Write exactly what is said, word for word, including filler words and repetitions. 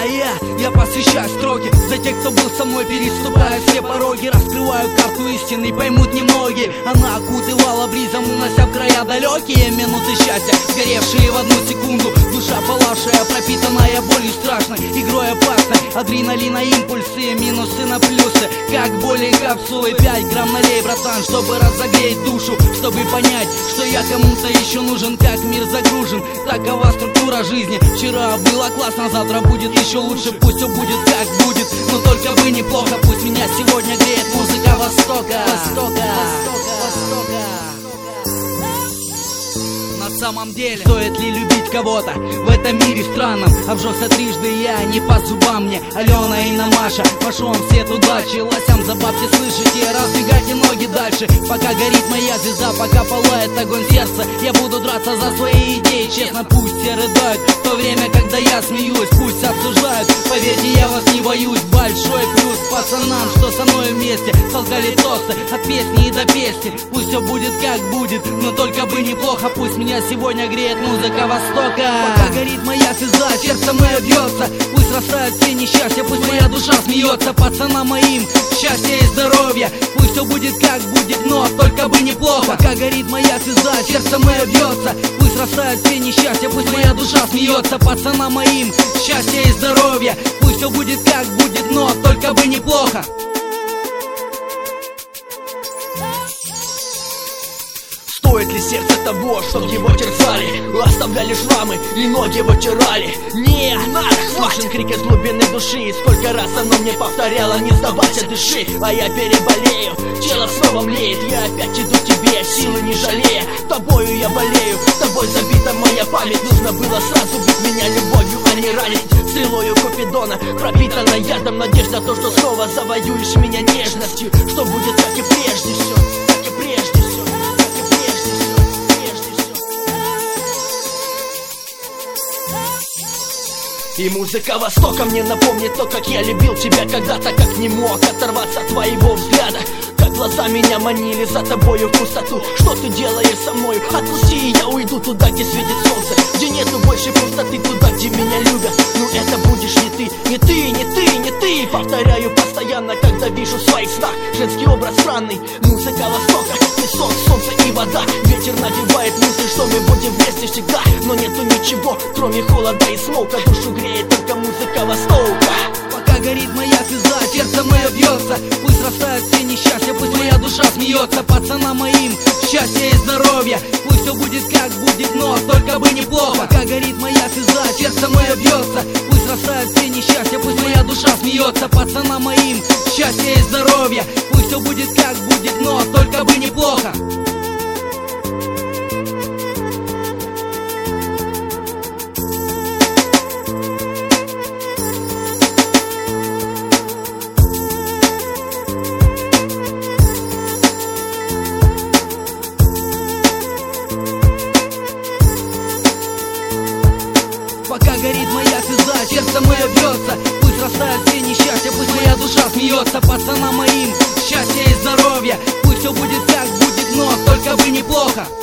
я, я, я посвящаю строки за тех, кто был со мной, переступая все пороги. Раскрываю карту истины, поймут немногие. Она окутывала бризом, унося в края далекие минуты счастья, сгоревшие в одну секунду. Душа палавшая, пропитанная болью страшной, игрой опасной. Адреналина, импульсы, минусы на плюсы, как боли капсулы. Пять грамм налей, братан, чтобы разогреть душу, чтобы понять, что я кому-то еще нужен. Как мир загружен, такова структура жизни. Вчера было классно, завтра будет еще лучше. Пусть все будет как будет, но только бы неплохо. Пусть меня сегодня греет музыка Востока. Востока, Востока, Востока. На самом деле, стоит ли любить кого-то в этом мире странном? Обжегся трижды я, не по зубам мне Алена и Намаша, пошло вам свет удачи. Лосям за бабки, слышите, раздвигайте ноги дальше. Пока горит моя звезда, пока пылает огонь сердца, я буду драться за свои идеи, честно. Пусть все рыдают в то время, когда я смеюсь, пусть обсуждают, поверьте, я вас не боюсь. Большой плюс пацанам, что со мной вместе солгали тосты от песни и до песни. Пусть все будет как будет, но только бы неплохо. Пусть меня сегодня греет музыка Востока. Пока горит моя звезда, сердце мое бьется, пусть растают все несчастья, пусть моя душа смеется. Пацанам моим счастья и здоровья, пусть все будет как будет, но только бы неплохо. Пока горит моя звезда, сердце мое бьется, пусть растают все несчастья, пусть моя душа смеется. Пацанам моим счастья и здоровья, пусть все будет как будет, но только бы неплохо. Стоит ли сердце того, чтоб его терзали, оставляли шрамы и ноги вытирали? Не, надо, слышен крик из глубины души. Сколько раз оно мне повторяло: не сдавайся, дыши. А я переболею, тело снова млеет. Я опять иду к тебе, силы не жалея. Тобою я болею, тобой забита моя память. Нужно было сразу бить меня любовью, а не ранить стрелою Купидона. Пропитана ядом надежда, то, что снова завоюешь меня нежностью. Что будет, как и прежде, все, как и прежде, все. И музыка Востока мне напомнит то, как я любил тебя когда-то, как не мог оторваться от твоего взгляда. Как глаза меня манили за тобою в пустоту. Что ты делаешь со мною? Отпусти, и я уйду туда, где светит солнце, где нету больше пустоты, туда, где меня любят. Ну это будешь не ты, не ты, не ты, не ты. Повторяю постоянно, когда вижу в своих снах женский образ странный. Музыка Востока, песок, солнце и вода. Ветер навевает мысль, что мы будем вместе всегда. Но нету ничего, кроме холода и смолка. Душу греет только музыка Востока. Пока горит моя звезда, сердце мое бьется, пусть растают все несчастья, пусть моя душа смеется. Пацанам моим счастья и здоровья, пусть все будет как будет, но только бы неплохо. Пока горит моя звезда, сердце мое бьется, пусть растают все несчастья, пусть моя душа смеется. Пацанам моим счастья и здоровья, пусть все будет как будет, но только бы неплохо. Пока горит моя звезда, сердце мое бьется, пусть растают все несчастья, пусть моя душа смеется. Пацанам моим счастья и здоровья, пусть все будет как будет, но только бы неплохо.